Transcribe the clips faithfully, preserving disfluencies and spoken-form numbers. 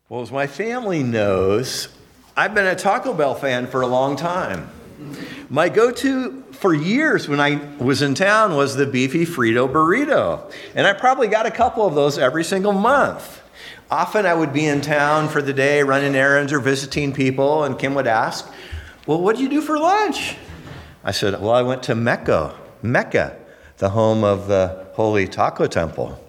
Well, as my family knows, I've been a Taco Bell fan for a long time. My go-to for years when I was in town was the beefy Frito burrito. And I probably got a couple of those every single month. Often I would be in town for the day running errands or visiting people, and Kim would ask, well, what did you do for lunch? I said, well, I went to Mecca, Mecca, the home of the Holy Taco Temple.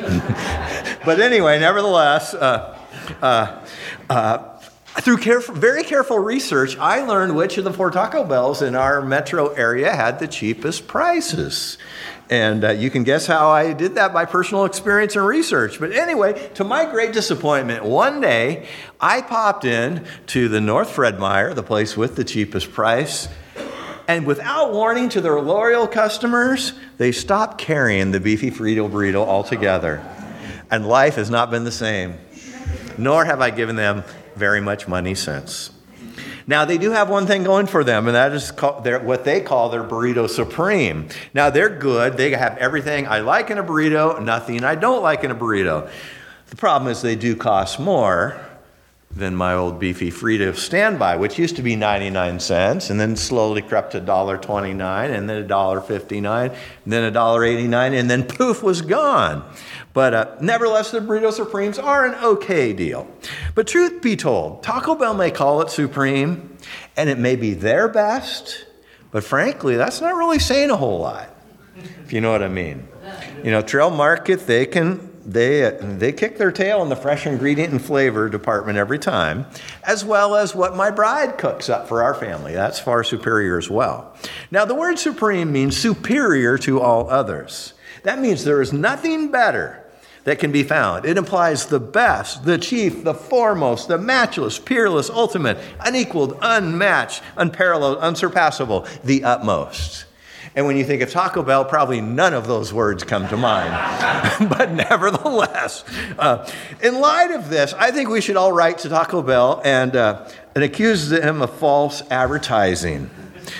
But anyway, nevertheless, uh, uh, uh, through careful, very careful research, I learned which of the four Taco Bells in our metro area had the cheapest prices. And uh, you can guess how I did that by personal experience and research. But anyway, to my great disappointment, one day I popped in to the North Fred Meyer, the place with the cheapest price, and without warning to their loyal customers, they stopped carrying the beefy Frito burrito altogether. And life has not been the same, nor have I given them very much money since. Now, they do have one thing going for them, and that is called their, what they call their Burrito Supreme. Now, they're good. They have everything I like in a burrito, nothing I don't like in a burrito. The problem is they do cost more than my old beefy Frito standby, which used to be ninety-nine cents, and then slowly crept to one dollar twenty-nine, and then one dollar fifty-nine, and then one dollar eighty-nine, and then poof, was gone. But uh, nevertheless, the Burrito Supremes are an okay deal. But truth be told, Taco Bell may call it Supreme, and it may be their best, but frankly, that's not really saying a whole lot, if you know what I mean. You know, Trail Market, they can they they kick their tail in the fresh ingredient and flavor department every time, as well as what my bride cooks up for our family. That's far superior as well. Now, the word supreme means superior to all others. That means there is nothing better that can be found. It implies the best, the chief, the foremost, the matchless, peerless, ultimate, unequaled, unmatched, unparalleled, unsurpassable, the utmost. And when you think of Taco Bell, probably none of those words come to mind. But nevertheless, uh, in light of this, I think we should all write to Taco Bell and, uh, and accuse them of false advertising.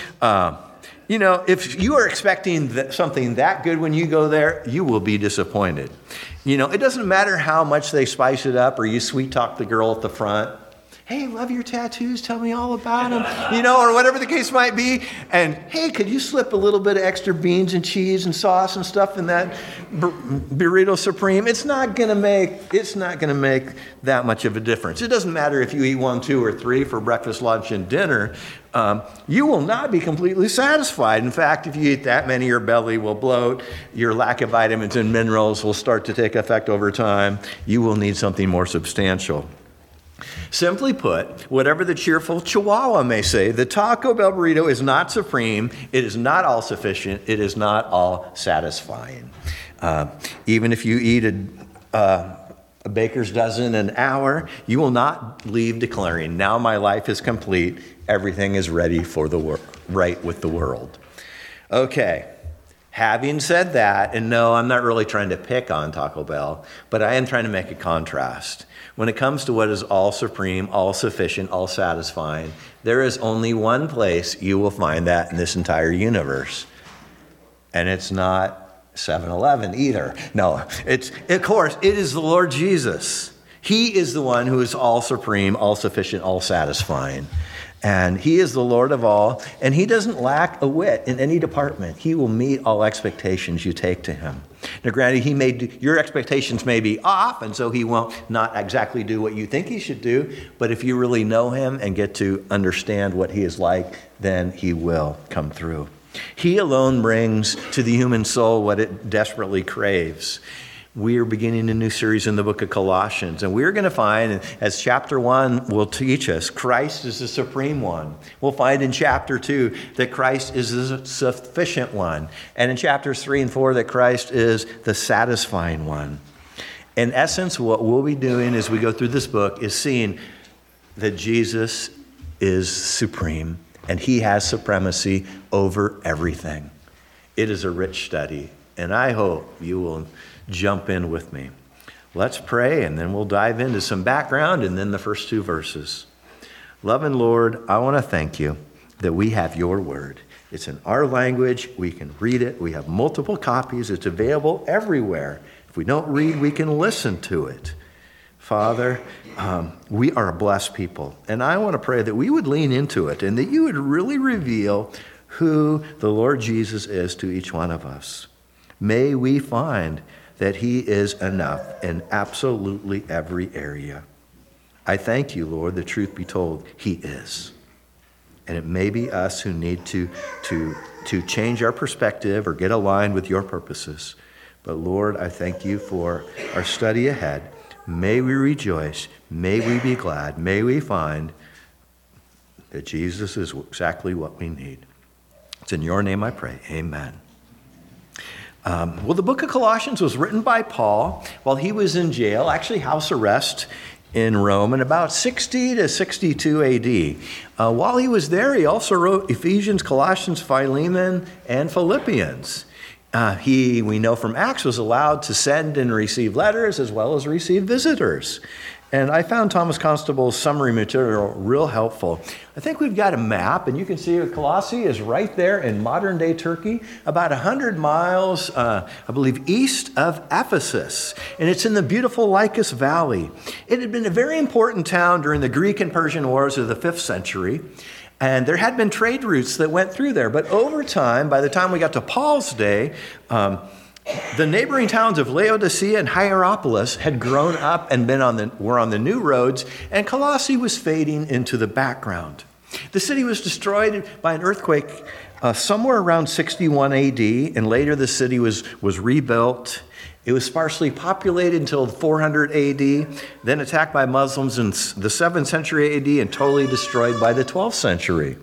Uh, You know, if you are expecting that something that good when you go there, you will be disappointed. You know, it doesn't matter how much they spice it up or you sweet talk the girl at the front. Hey, love your tattoos. Tell me all about them. You know, or whatever the case might be. And, hey, could you slip a little bit of extra beans and cheese and sauce and stuff in that bur- Burrito Supreme? It's not going to make, it's not going to make that much of a difference. It doesn't matter if you eat one, two, or three for breakfast, lunch, and dinner. Um, you will not be completely satisfied. In fact, if you eat that many, your belly will bloat. Your lack of vitamins and minerals will start to take effect over time. You will need something more substantial. Simply put, whatever the cheerful Chihuahua may say, the Taco Bell burrito is not supreme. It is not all sufficient. It is not all satisfying. Uh, even if you eat a, uh, a baker's dozen an hour, you will not leave declaring, now my life is complete. Everything is ready for the wor- right with the world. Okay. Having said that, and no, I'm not really trying to pick on Taco Bell, but I am trying to make a contrast. When it comes to what is all supreme, all sufficient, all satisfying, there is only one place you will find that in this entire universe. And it's not seven eleven either. No, it's, of course, it is the Lord Jesus. He is the one who is all supreme, all sufficient, all satisfying. And he is the Lord of all, and he doesn't lack a whit in any department. He will meet all expectations you take to him. Now, granted, he may do, your expectations may be off, and so he won't not exactly do what you think he should do. But if you really know him and get to understand what he is like, then he will come through. He alone brings to the human soul what it desperately craves. We are beginning a new series in the book of Colossians, and we're going to find, as chapter one will teach us, Christ is the supreme one. We'll find in chapter two that Christ is the sufficient one, and in chapters three and four that Christ is the satisfying one. In essence, what we'll be doing as we go through this book is seeing that Jesus is supreme, and he has supremacy over everything. It is a rich study, and I hope you will jump in with me. Let's pray, and then we'll dive into some background and then the first two verses. Loving Lord, I want to thank you that we have your word. It's in our language. We can read it. We have multiple copies. It's available everywhere. If we don't read, we can listen to it. Father, um, we are a blessed people. And I want to pray that we would lean into it and that you would really reveal who the Lord Jesus is to each one of us. May we find that he is enough in absolutely every area. I thank you, Lord, the truth be told, he is. And it may be us who need to, to, to change our perspective or get aligned with your purposes. But Lord, I thank you for our study ahead. May we rejoice. May we be glad. May we find that Jesus is exactly what we need. It's in your name I pray. Amen. Um, well, the book of Colossians was written by Paul while he was in jail, actually house arrest in Rome in about sixty to sixty-two A D. Uh, while he was there, he also wrote Ephesians, Colossians, Philemon, and Philippians. Uh, he, we know from Acts, was allowed to send and receive letters as well as receive visitors. And I found Thomas Constable's summary material real helpful. I think we've got a map, and you can see Colossae is right there in modern-day Turkey, about one hundred miles, uh, I believe, east of Ephesus. And it's in the beautiful Lycus Valley. It had been a very important town during the Greek and Persian wars of the fifth century. And there had been trade routes that went through there. But over time, by the time we got to Paul's day, um, the neighboring towns of Laodicea and Hierapolis had grown up and been on the, were on the new roads, and Colossae was fading into the background. The city was destroyed by an earthquake uh, somewhere around sixty-one A D, and later the city was, was rebuilt. It was sparsely populated until four hundred A D, then attacked by Muslims in the seventh century A D and totally destroyed by the twelfth century.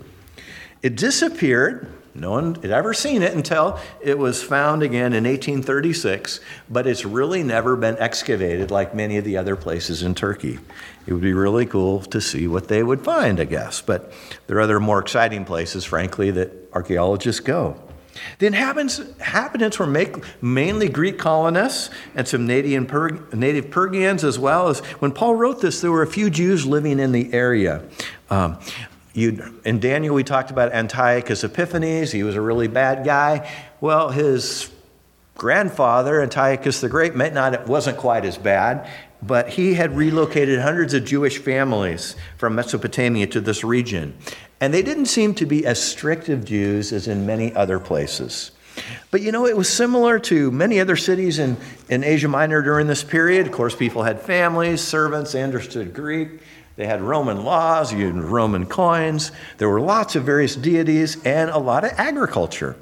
It disappeared. No one had ever seen it until it was found again in eighteen thirty-six, but it's really never been excavated like many of the other places in Turkey. It would be really cool to see what they would find, I guess, but there are other more exciting places, frankly, that archaeologists go. The inhabitants, inhabitants were make, mainly Greek colonists and some native, native Persians as well. As when Paul wrote this, there were a few Jews living in the area. Um, You, in Daniel, we talked about Antiochus Epiphanes. He was a really bad guy. Well, his grandfather, Antiochus the Great, might not, it wasn't quite as bad, but he had relocated hundreds of Jewish families from Mesopotamia to this region. And they didn't seem to be as strict of Jews as in many other places. But you know, it was similar to many other cities in, in Asia Minor during this period. Of course, people had families, servants, they understood Greek. They had Roman laws, you had Roman coins. There were lots of various deities and a lot of agriculture.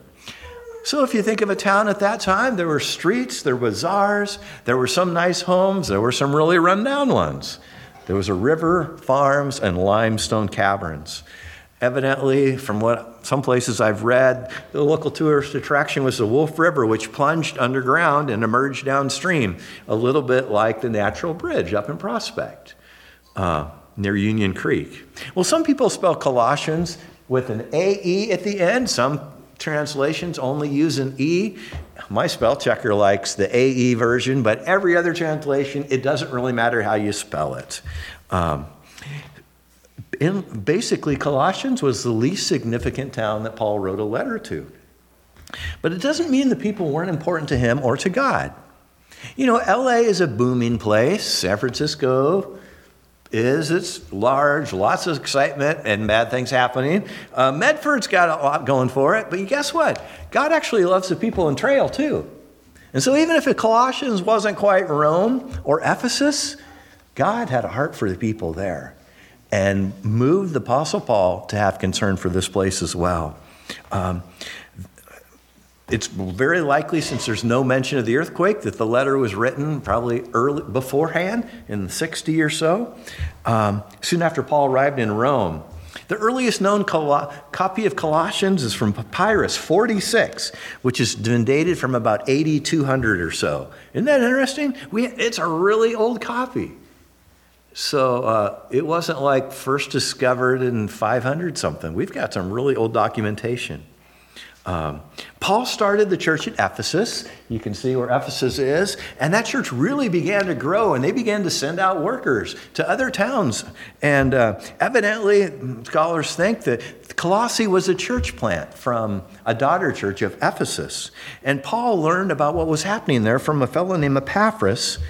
So if you think of a town at that time, there were streets, there were bazaars, there were some nice homes, there were some really rundown ones. There was a river, farms, and limestone caverns. Evidently, from what some places I've read, the local tourist attraction was the Wolf River, which plunged underground and emerged downstream, a little bit like the Natural Bridge up in Prospect. Uh, near Union Creek. Well, some people spell Colossians with an A E at the end. Some translations only use an E. My spell checker likes the A E version, but every other translation, it doesn't really matter how you spell it. Um, in, basically, Colossians was the least significant town that Paul wrote a letter to. But it doesn't mean the people weren't important to him or to God. You know, L A is a booming place. San Francisco is, it's large, lots of excitement and bad things happening. Uh, Medford's got a lot going for it, but guess what? God actually loves the people in Trail too. And so even if Colossians wasn't quite Rome or Ephesus, God had a heart for the people there and moved the Apostle Paul to have concern for this place as well. Um, It's very likely, since there's no mention of the earthquake, that the letter was written probably early beforehand, in the sixty or so, um, soon after Paul arrived in Rome. The earliest known Col- copy of Colossians is from Papyrus forty-six, which has been dated from about eighty-two hundred or so. Isn't that interesting? We, it's a really old copy. So uh, it wasn't like first discovered in five hundred something. We've got some really old documentation. Um, Paul started the church at Ephesus. You can see where Ephesus is. And that church really began to grow, and they began to send out workers to other towns. And uh, evidently, scholars think that Colossae was a church plant from a daughter church of Ephesus. And Paul learned about what was happening there from a fellow named Epaphras.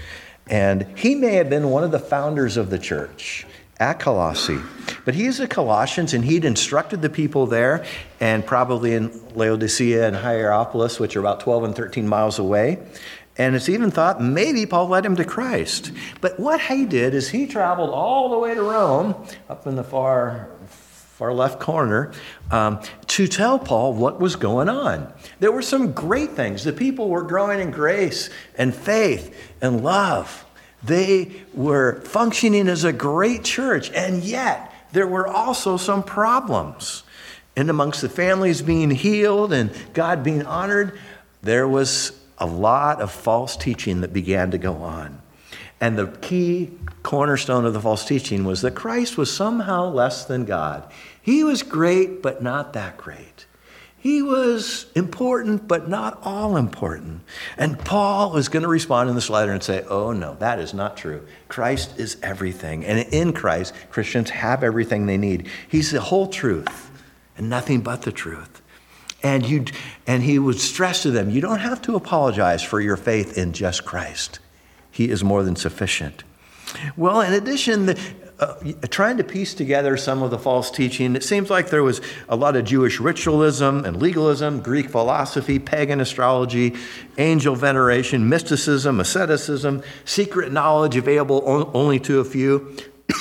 And he may have been one of the founders of the church at Colossae. But he's a Colossians, and he'd instructed the people there, and probably in Laodicea and Hierapolis, which are about twelve and thirteen miles away. And it's even thought maybe Paul led him to Christ. But what he did is he traveled all the way to Rome, up in the far, far left corner, um, to tell Paul what was going on. There were some great things. The people were growing in grace and faith and love. They were functioning as a great church, and yet there were also some problems. And amongst the families being healed and God being honored, there was a lot of false teaching that began to go on. And the key cornerstone of the false teaching was that Christ was somehow less than God. He was great, but not that great. He was important, but not all important. And Paul is going to respond in this letter and say, oh no, that is not true. Christ is everything. And in Christ, Christians have everything they need. He's the whole truth and nothing but the truth. And you, and he would stress to them, you don't have to apologize for your faith in just Christ. He is more than sufficient. Well, in addition, the, uh, trying to piece together some of the false teaching, it seems like there was a lot of Jewish ritualism and legalism, Greek philosophy, pagan astrology, angel veneration, mysticism, asceticism, secret knowledge available on, only to a few.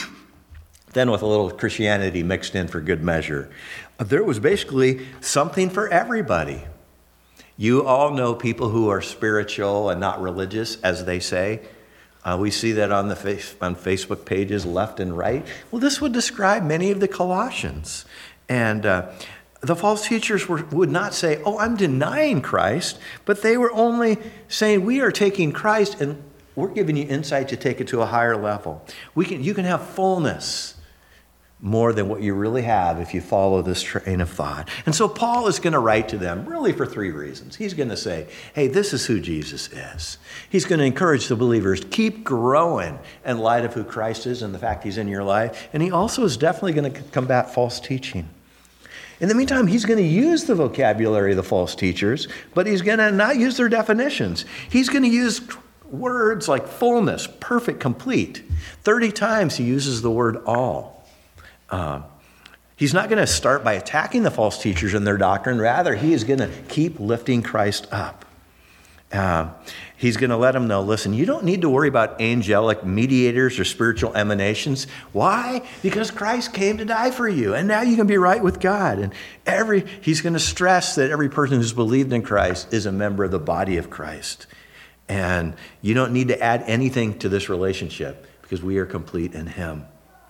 Then with a little Christianity mixed in for good measure. There was basically something for everybody. You all know people who are spiritual and not religious, as they say. Uh, we see that on the face, on Facebook pages left and right. Well, this would describe many of the Colossians. And uh, the false teachers were, would not say, oh, I'm denying Christ, but they were only saying, we are taking Christ and we're giving you insight to take it to a higher level. We can, you can have fullness more than what you really have if you follow this train of thought. And so Paul is going to write to them really for three reasons. He's going to say, hey, this is who Jesus is. He's going to encourage the believers, keep growing in light of who Christ is and the fact he's in your life. And he also is definitely going to combat false teaching. In the meantime, he's going to use the vocabulary of the false teachers, but he's going to not use their definitions. He's going to use words like fullness, perfect, complete. thirty times he uses the word all. Uh, he's not going to start by attacking the false teachers and their doctrine. Rather, he is going to keep lifting Christ up. Uh, he's going to let them know, listen, you don't need to worry about angelic mediators or spiritual emanations. Why? Because Christ came to die for you, and now you can be right with God. And every he's going to stress that every person who's believed in Christ is a member of the body of Christ. And you don't need to add anything to this relationship because we are complete in him.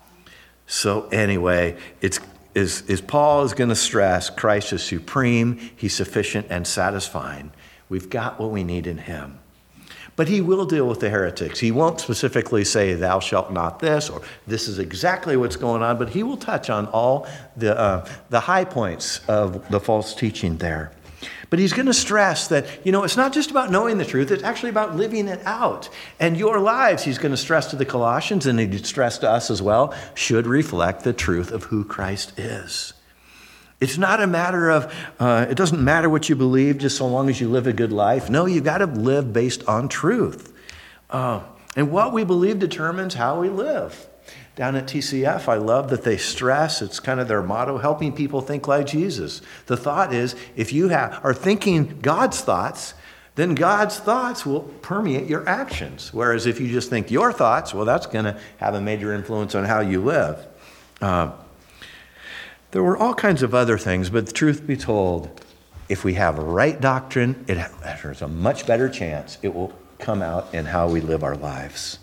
So anyway, it's is, is Paul is going to stress Christ is supreme, he's sufficient and satisfying. We've got what we need in him. But he will deal with the heretics. He won't specifically say, thou shalt not this, or this is exactly what's going on, but he will touch on all the, uh, the high points of the false teaching there. But he's going to stress that, you know, it's not just about knowing the truth, it's actually about living it out. And your lives, he's going to stress to the Colossians, and he'd stress to us as well, should reflect the truth of who Christ is. It's not a matter of, uh, it doesn't matter what you believe just so long as you live a good life. No, you've got to live based on truth. Uh, and what we believe determines how we live. Down at T C F, I love that they stress, it's kind of their motto, helping people think like Jesus. The thought is, if you have, are thinking God's thoughts, then God's thoughts will permeate your actions. Whereas if you just think your thoughts, well, that's going to have a major influence on how you live. Uh, there were all kinds of other things, but the truth be told, if we have right doctrine, it has a much better chance it will come out in how we live our lives.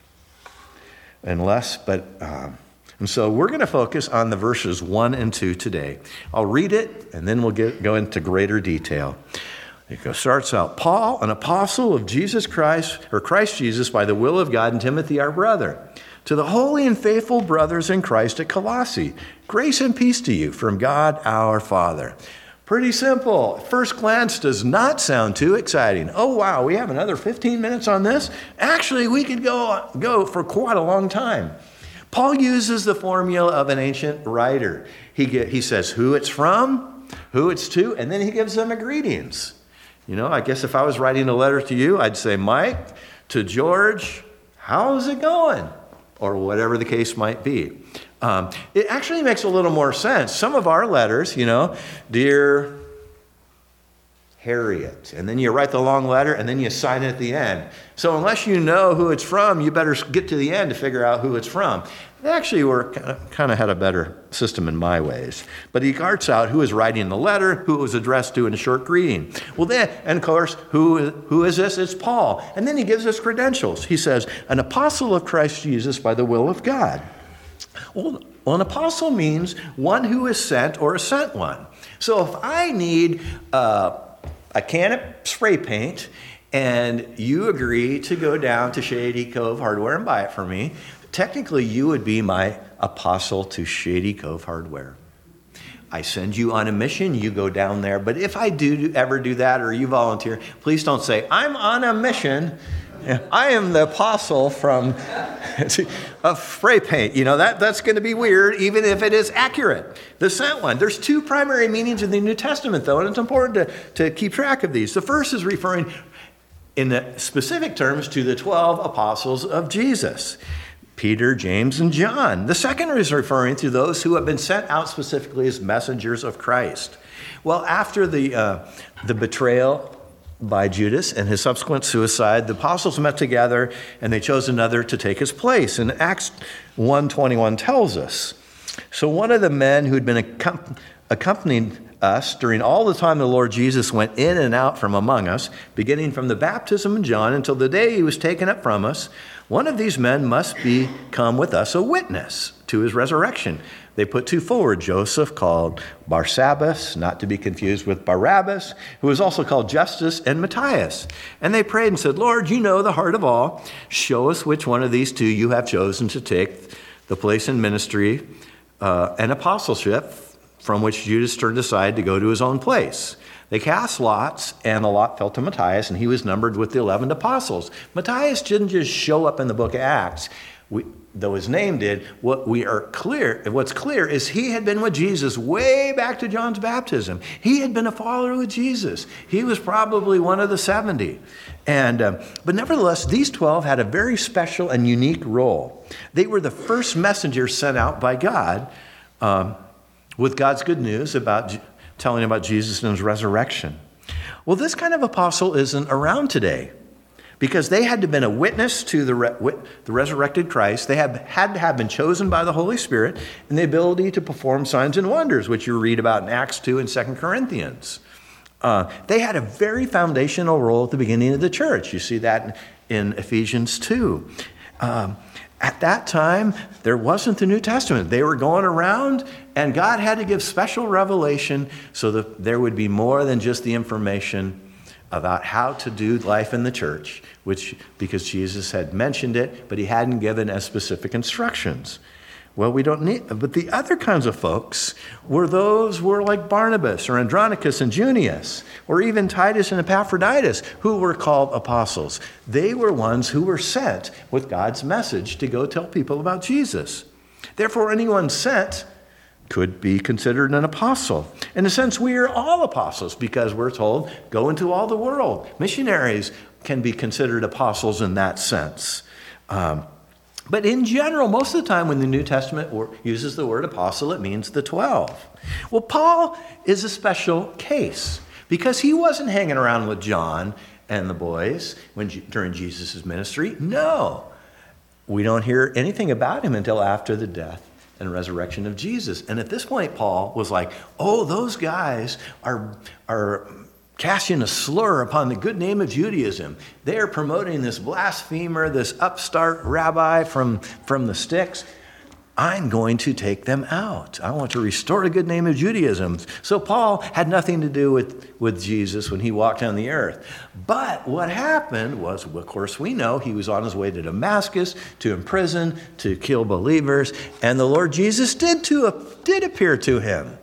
Unless, but, um, and so we're going to focus on the verses one and two today. I'll read it, and then we'll get, go into greater detail. It starts out, Paul, an apostle of Jesus Christ, or Christ Jesus, by the will of God, and Timothy, our brother, to the holy and faithful brothers in Christ at Colossae, grace and peace to you from God our Father. Pretty simple. At first glance, does not sound too exciting. Oh, wow, we have another fifteen minutes on this? Actually, we could go, go for quite a long time. Paul uses the formula of an ancient writer. He, get, he says who it's from, who it's to, and then he gives them a greetings. You know, I guess if I was writing a letter to you, I'd say Mike, to George, how's it going? Or whatever the case might be. Um, it actually makes a little more sense. Some of our letters, you know, dear Harriet, and then you write the long letter, and then you sign it at the end. So unless you know who it's from, you better get to the end to figure out who it's from. They actually were kind of had a better system in my ways. But he carts out who is writing the letter, who it was addressed to in a short greeting. Well then, and of course, who, who is this? It's Paul. And then he gives us credentials. He says, an apostle of Christ Jesus by the will of God. Well, well, an apostle means one who is sent or a sent one. So if I need uh, a can of spray paint and you agree to go down to Shady Cove Hardware and buy it for me, technically you would be my apostle to Shady Cove Hardware. I send you on a mission, you go down there. But if I do ever do that or you volunteer, please don't say, I'm on a mission. I am the apostle from of spray paint. You know, that, that's going to be weird, even if it is accurate. The sent one. There's two primary meanings in the New Testament, though, and it's important to, to keep track of these. The first is referring in the specific terms to the twelve apostles of Jesus. Peter, James, and John. The second is referring to those who have been sent out specifically as messengers of Christ. Well, after the uh, the betrayal by Judas and his subsequent suicide, the apostles met together and they chose another to take his place. And Acts one twenty-one tells us, so one of the men who had been accom- accompanying us during all the time the Lord Jesus went in and out from among us, beginning from the baptism of John until the day he was taken up from us, one of these men must become with us a witness to his resurrection. They put two forward, Joseph, called Barsabbas, not to be confused with Barabbas, who was also called Justus, and Matthias. And they prayed and said, Lord, you know the heart of all. Show us which one of these two you have chosen to take the place in ministry uh, and apostleship, from which Judas turned aside to go to his own place. They cast lots, and the lot fell to Matthias, and he was numbered with the eleven apostles. Matthias didn't just show up in the book of Acts. We, though his name did, what we are clear, what's clear is he had been with Jesus way back to John's baptism. He had been a follower with Jesus. He was probably one of the seventy. And, um, but nevertheless, these twelve had a very special and unique role. They were the first messengers sent out by God um, with God's good news about telling about Jesus and his resurrection. Well, this kind of apostle isn't around today, because they had to have been a witness to the, re- the resurrected Christ. They have, had to have been chosen by the Holy Spirit and the ability to perform signs and wonders, which you read about in Acts two and Second Corinthians. Uh, they had a very foundational role at the beginning of the church. You see that in, in Ephesians two. Um, at that time, there wasn't the New Testament. They were going around, and God had to give special revelation so that there would be more than just the information about how to do life in the church, which, because Jesus had mentioned it, but he hadn't given as specific instructions. Well, we don't need, but the other kinds of folks were those who were like Barnabas or Andronicus and Junius, or even Titus and Epaphroditus, who were called apostles. They were ones who were sent with God's message to go tell people about Jesus. Therefore, anyone sent could be considered an apostle. In a sense, we are all apostles because we're told, go into all the world. Missionaries can be considered apostles in that sense. Um, but in general, most of the time when the New Testament uses the word apostle, it means the twelve. Well, Paul is a special case because he wasn't hanging around with John and the boys when during Jesus' ministry. No, we don't hear anything about him until after the death and resurrection of Jesus. And at this point, Paul was like, oh, those guys are, are casting a slur upon the good name of Judaism. They are promoting this blasphemer, this upstart rabbi from, from the sticks. I'm going to take them out. I want to restore the good name of Judaism. So Paul had nothing to do with, with Jesus when he walked on the earth. But what happened was, of course, we know he was on his way to Damascus to imprison, to kill believers, and the Lord Jesus did, to, did appear to him.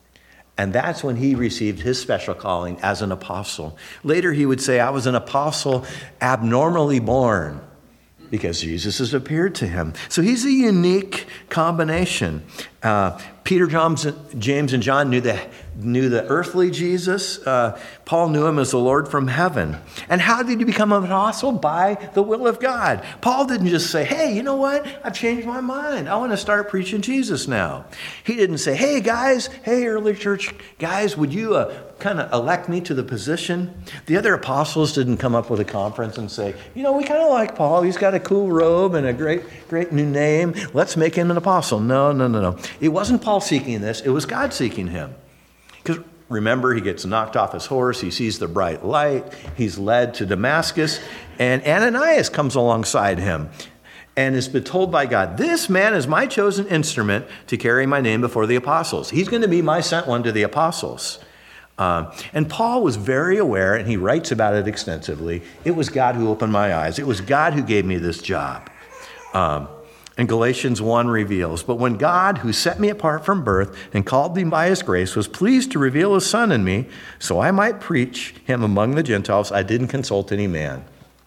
And that's when he received his special calling as an apostle. Later he would say, I was an apostle abnormally born, because Jesus has appeared to him. So he's a unique combination. Uh, Peter, James, and John knew the, knew the earthly Jesus. Uh, Paul knew him as the Lord from heaven. And how did he become an apostle? By the will of God. Paul didn't just say, hey, you know what? I've changed my mind. I want to start preaching Jesus now. He didn't say, hey, guys, hey, early church guys, would you uh, kind of elect me to the position? The other apostles didn't come up with a conference and say, you know, we kind of like Paul. He's got a cool robe and a great, great new name. Let's make him an apostle. No, no, no, no. It wasn't Paul seeking this. It was God seeking him. Because remember, he gets knocked off his horse. He sees the bright light. He's led to Damascus. And Ananias comes alongside him and has been told by God, this man is my chosen instrument to carry my name before the apostles. He's going to be my sent one to the apostles. Um, and Paul was very aware, and he writes about it extensively. It was God who opened my eyes. It was God who gave me this job. Um, and Galatians one reveals, but when God, who set me apart from birth and called me by his grace, was pleased to reveal his Son in me, so I might preach him among the Gentiles, I didn't consult any man.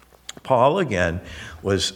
Paul, again, was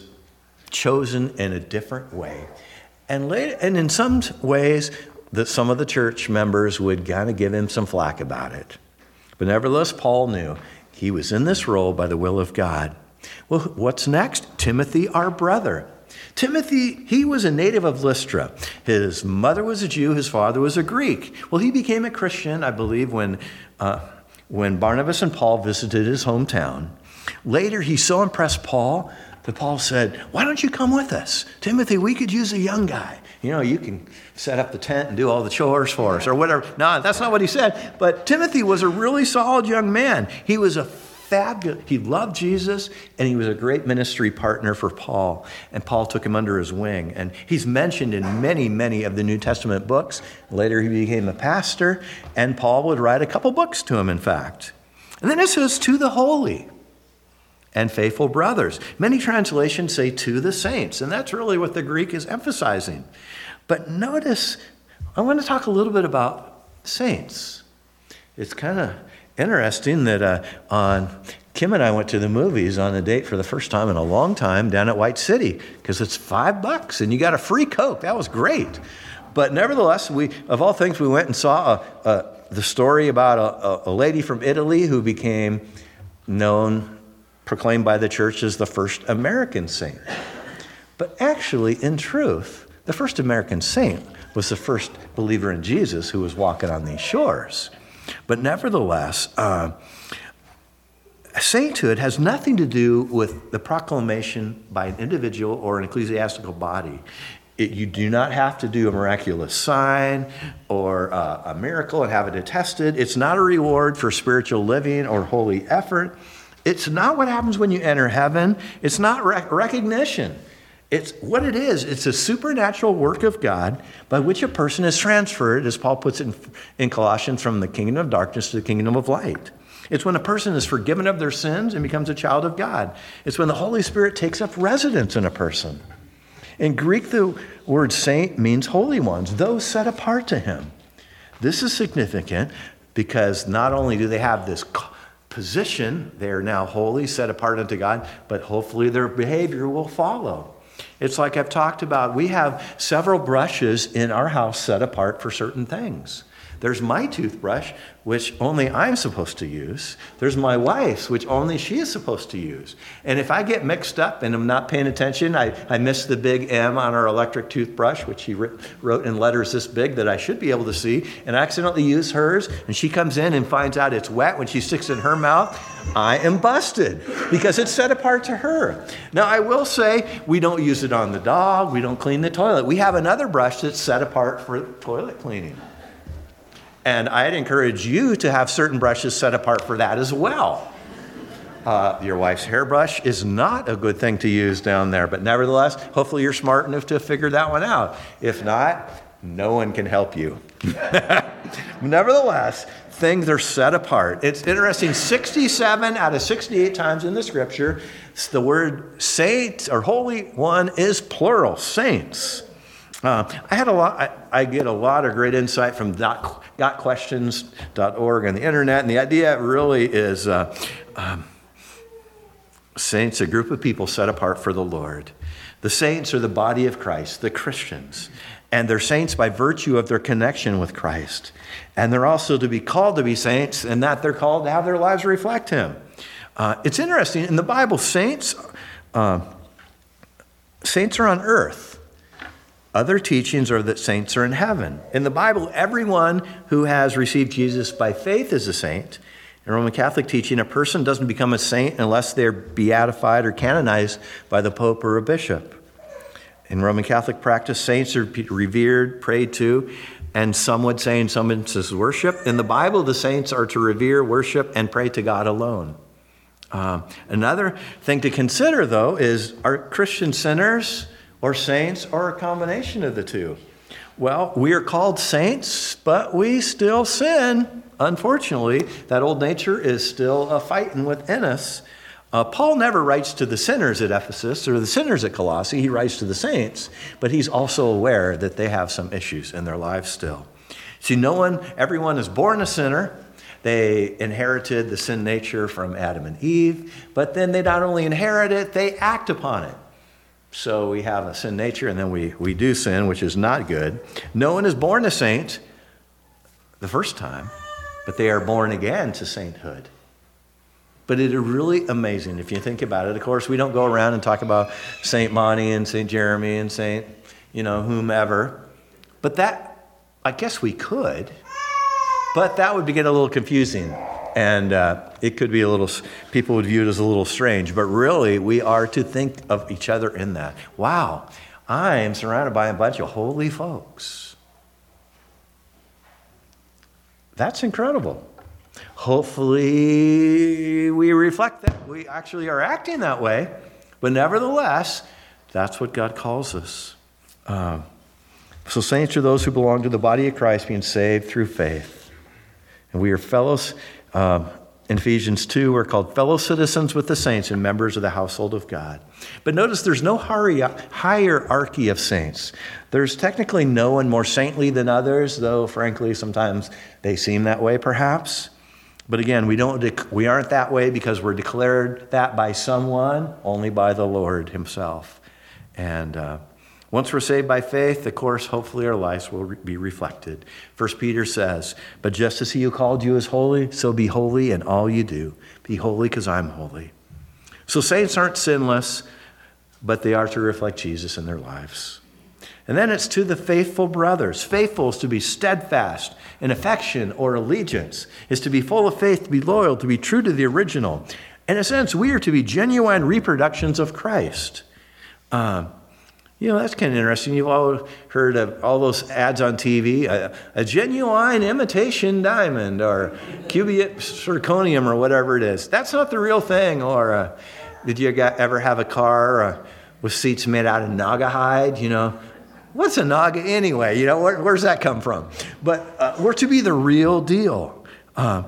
chosen in a different way. And, later, and in some ways, that some of the church members would kind of give him some flack about it. But nevertheless, Paul knew he was in this role by the will of God. Well, what's next? Timothy, our brother. Timothy, he was a native of Lystra. His mother was a Jew, his father was a Greek. Well, he became a Christian, I believe, when, uh, when Barnabas and Paul visited his hometown. Later, he so impressed Paul that Paul said, why don't you come with us? Timothy, we could use a young guy. You know, you can set up the tent and do all the chores for us or whatever. No, that's not what he said. But Timothy was a really solid young man. He was a fabulous, he loved Jesus, and he was a great ministry partner for Paul. And Paul took him under his wing. And he's mentioned in many, many of the New Testament books. Later, he became a pastor, and Paul would write a couple books to him, in fact. And then it says, to the holy and faithful brothers. Many translations say to the saints, and that's really what the Greek is emphasizing. But notice, I want to talk a little bit about saints. It's kind of interesting that uh, on Kim and I went to the movies on a date for the first time in a long time down at White City because it's five bucks and you got a free Coke. That was great. But nevertheless, we of all things, we went and saw a, a, the story about a, a lady from Italy who became known, proclaimed by the church as the first American saint. But actually, in truth, the first American saint was the first believer in Jesus who was walking on these shores. But nevertheless, uh, sainthood has nothing to do with the proclamation by an individual or an ecclesiastical body. It, you do not have to do a miraculous sign or uh, a miracle and have it attested. It's not a reward for spiritual living or holy effort. It's not what happens when you enter heaven. It's not rec- recognition. It's what it is. It's a supernatural work of God by which a person is transferred, as Paul puts it in, in Colossians, from the kingdom of darkness to the kingdom of light. It's when a person is forgiven of their sins and becomes a child of God. It's when the Holy Spirit takes up residence in a person. In Greek, the word saint means holy ones, those set apart to him. This is significant because not only do they have this position, they are now holy, set apart unto God, but hopefully their behavior will follow. It's like I've talked about, we have several brushes in our house set apart for certain things. There's my toothbrush, which only I'm supposed to use. There's my wife's, which only she is supposed to use. And if I get mixed up and I'm not paying attention, I, I miss the big M on our electric toothbrush, which he wrote in letters this big that I should be able to see, and I accidentally use hers, and she comes in and finds out it's wet when she sticks it in her mouth, I am busted because it's set apart to her. Now, I will say we don't use it on the dog. We don't clean the toilet. We have another brush that's set apart for toilet cleaning. And I'd encourage you to have certain brushes set apart for that as well. Uh, your wife's hairbrush is not a good thing to use down there, but nevertheless, hopefully you're smart enough to figure that one out. If not, no one can help you. Nevertheless, things are set apart. It's interesting, sixty-seven out of sixty-eight times in the scripture, the word saint or holy one is plural, saints. Uh, I had a lot. I, I get a lot of great insight from got questions dot org on the internet, and the idea really is uh, um, saints, a group of people set apart for the Lord. The saints are the body of Christ, the Christians, And they're saints by virtue of their connection with Christ. And they're also to be called to be saints, and that they're called to have their lives reflect him. Uh, it's interesting, in the Bible, saints, uh, saints are on earth. Other teachings are that saints are in heaven. In the Bible, everyone who has received Jesus by faith is a saint. In Roman Catholic teaching, a person doesn't become a saint unless they're beatified or canonized by the Pope or a bishop. In Roman Catholic practice, saints are revered, prayed to, and some would say in some instances worship. In the Bible, the saints are to revere, worship, and pray to God alone. Um, another thing to consider, though, is are Christian sinners or saints, or a combination of the two? Well, we are called saints, but we still sin. Unfortunately, that old nature is still uh, fighting within us. Uh, Paul never writes to the sinners at Ephesus or the sinners at Colossae. He writes to the saints, but he's also aware that they have some issues in their lives still. See, no one, everyone is born a sinner. They inherited the sin nature from Adam and Eve, but then they not only inherit it, they act upon it. So we have a sin nature, and then we, we do sin, which is not good. No one is born a saint the first time, but they are born again to sainthood. But it is really amazing if you think about it. Of course, we don't go around and talk about Saint Monty and Saint Jeremy and Saint, you know, whomever. But that, I guess we could, but that would get a little confusing. And uh, it could be a little, people would view it as a little strange, but really we are to think of each other in that. Wow, I am surrounded by a bunch of holy folks. That's incredible. Hopefully we reflect that. We actually are acting that way, but nevertheless, that's what God calls us. Um, so saints are those who belong to the body of Christ, being saved through faith. And we are fellows. Um, in Ephesians two, we're called fellow citizens with the saints and members of the household of God. But notice there's no hierarchy of saints. There's technically no one more saintly than others, though frankly sometimes they seem that way perhaps. But again, we don't dec- we aren't that way because we're declared that by someone, only by the Lord himself. And uh, once we're saved by faith, of course, hopefully our lives will re- be reflected. First Peter says, but just as he who called you is holy, so be holy in all you do. Be holy because I'm holy. So saints aren't sinless, but they are to reflect Jesus in their lives. And then it's to the faithful brothers. Faithful is to be steadfast in affection or allegiance, is to be full of faith, to be loyal, to be true to the original. In a sense, we are to be genuine reproductions of Christ. Um, You know, that's kind of interesting. You've all heard of all those ads on T V, a, a genuine imitation diamond or cubiate zirconium or whatever it is. That's not the real thing. Or uh, did you ever have a car uh, with seats made out of naga hide? You know, what's a naga anyway? You know, where, where's that come from? But uh, we're to be the real deal. Uh,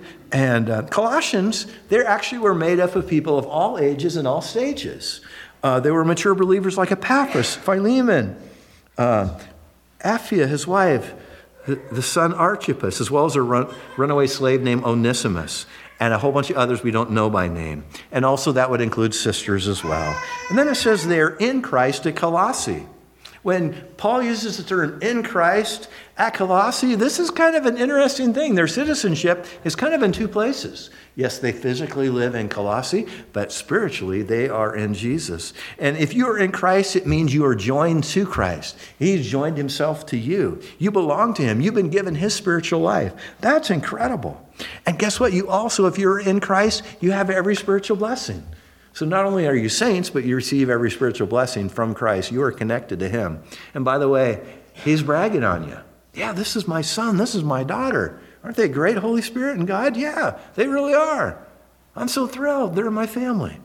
and uh, Colossians, they actually were made up of people of all ages and all stages. Uh, they were mature believers like Epaphras, Philemon, uh, Apphia, his wife, the, the son Archippus, as well as a run, runaway slave named Onesimus, and a whole bunch of others we don't know by name. And also that would include sisters as well. And then it says they're in Christ at Colossae. When Paul uses the term in Christ at Colossae, this is kind of an interesting thing. Their citizenship is kind of in two places. Yes, they physically live in Colossae, but spiritually they are in Jesus. And if you are in Christ, it means you are joined to Christ. He's joined himself to you. You belong to him. You've been given his spiritual life. That's incredible. And guess what? You also, if you're in Christ, you have every spiritual blessing. So not only are you saints, but you receive every spiritual blessing from Christ. You are connected to him. And by the way, he's bragging on you. Yeah, this is my son. This is my daughter. Aren't they great, Holy Spirit and God? Yeah, they really are. I'm so thrilled. They're my family.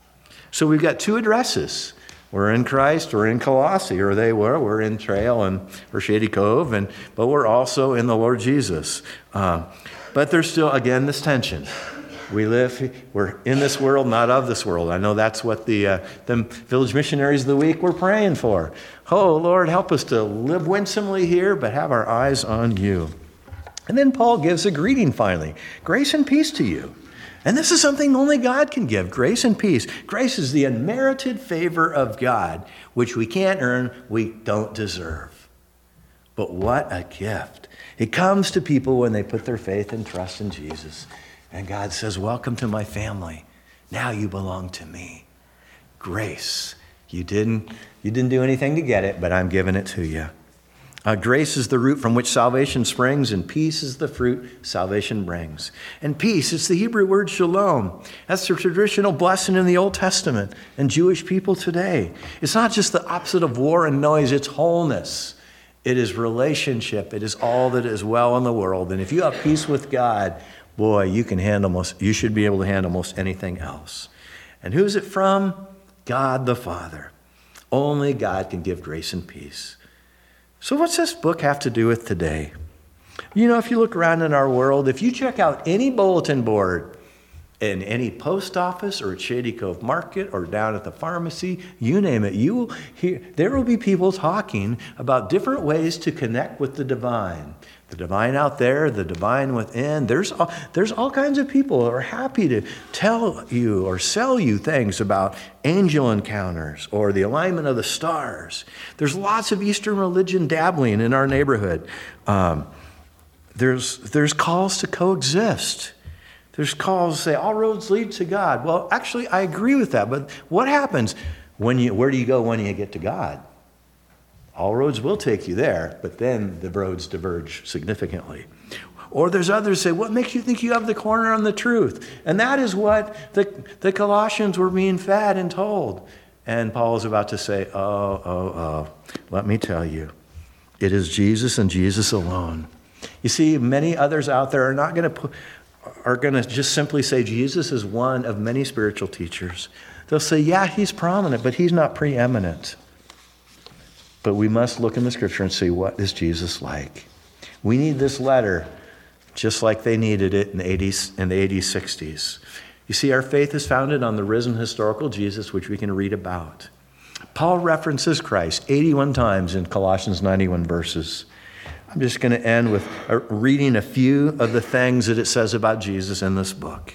So we've got two addresses. We're in Christ, we're in Colossae, or they were. We're in Trail and or Shady Cove, and but we're also in the Lord Jesus. Uh, but there's still, again, this tension. We live, we're in this world, not of this world. I know that's what the uh, the Village Missionaries of the Week were praying for. Oh, Lord, help us to live winsomely here, but have our eyes on you. And then Paul gives a greeting finally. Grace and peace to you. And this is something only God can give, grace and peace. Grace is the unmerited favor of God, which we can't earn, we don't deserve. But what a gift. It comes to people when they put their faith and trust in Jesus. And God says, welcome to my family. Now you belong to me. Grace. You didn't, you didn't do anything to get it, but I'm giving it to you. Uh, grace is the root from which salvation springs, and peace is the fruit salvation brings. And peace, it's the Hebrew word shalom. That's the traditional blessing in the Old Testament and Jewish people today. It's not just the opposite of war and noise, it's wholeness. It is relationship. It is all that is well in the world. And if you have peace with God, boy, you can handle most, you should be able to handle most anything else. And who's it from? God the Father. Only God can give grace and peace. So what's this book have to do with today? You know, if you look around in our world, if you check out any bulletin board in any post office or at Shady Cove Market or down at the pharmacy, you name it, you will hear, there will be people talking about different ways to connect with the divine. The divine out there, the divine within. There's all, there's all kinds of people who are happy to tell you or sell you things about angel encounters or the alignment of the stars. There's lots of Eastern religion dabbling in our neighborhood. Um, there's, there's calls to coexist. There's calls to say, all roads lead to God. Well, actually, I agree with that. But what happens when you, where do you go when you get to God? All roads will take you there, but then the roads diverge significantly. Or there's others say, what makes you think you have the corner on the truth? And that is what the, the Colossians were being fed and told. And Paul is about to say, oh, oh, oh, let me tell you, it is Jesus and Jesus alone. You see, many others out there are not going to put, are going to just simply say Jesus is one of many spiritual teachers. They'll say, yeah, he's prominent, but he's not preeminent. But we must look in the scripture and see, what is Jesus like? We need this letter just like they needed it in the eighties, in the eighties, sixties. You see, our faith is founded on the risen historical Jesus, which we can read about. Paul references Christ eighty-one times in Colossians ninety-one verses. I'm just going to end with reading a few of the things that it says about Jesus in this book.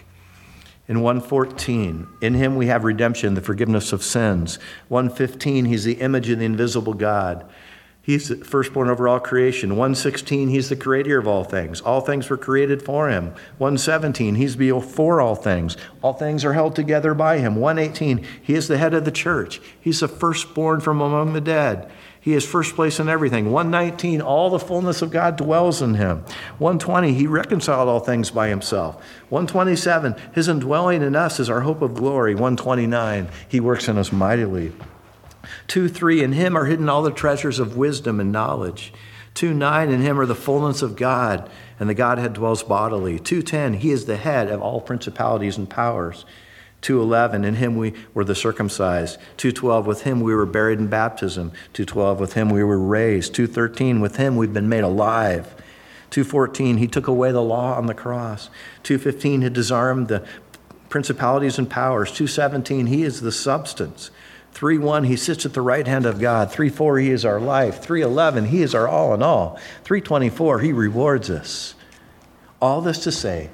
In one fourteen, in him we have redemption, the forgiveness of sins. one fifteen, he's the image of the invisible God. He's the firstborn over all creation. one sixteen, he's the creator of all things. All things were created for him. one seventeen, he's before all things. All things are held together by him. one eighteen, he is the head of the church. He's the firstborn from among the dead. He is first place in everything. one nineteen, all the fullness of God dwells in him. one twenty, he reconciled all things by himself. one twenty-seven, his indwelling in us is our hope of glory. one twenty-nine, he works in us mightily. two three, in him are hidden all the treasures of wisdom and knowledge. two nine, in him are the fullness of God, and the Godhead dwells bodily. two ten, he is the head of all principalities and powers. two eleven, in him we were the circumcised. two twelve, with him we were buried in baptism. two twelve, with him we were raised. two thirteen, with him we've been made alive. two fourteen, he took away the law on the cross. two fifteen, he disarmed the principalities and powers. two seventeen, he is the substance. three one, he sits at the right hand of God. three four, he is our life. three eleven, he is our all in all. three twenty-four, he rewards us. All this to say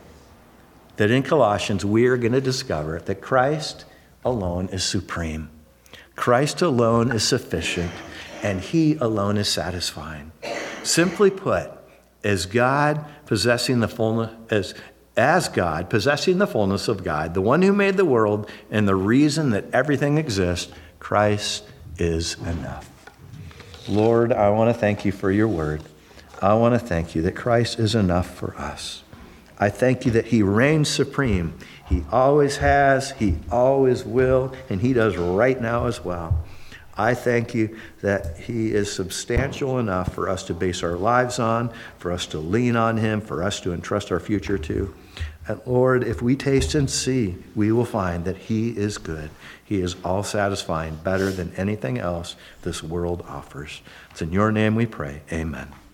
that in Colossians, we are going to discover that Christ alone is supreme. Christ alone is sufficient, and he alone is satisfying. Simply put, as God possessing the fullness, as, as God possessing the fullness of God, the one who made the world and the reason that everything exists, Christ is enough. Lord, I want to thank you for your word. I want to thank you that Christ is enough for us. I thank you that he reigns supreme. He always has, he always will, and he does right now as well. I thank you that he is substantial enough for us to base our lives on, for us to lean on him, for us to entrust our future to. And Lord, if we taste and see, we will find that he is good. He is all satisfying, better than anything else this world offers. It's in your name we pray. Amen.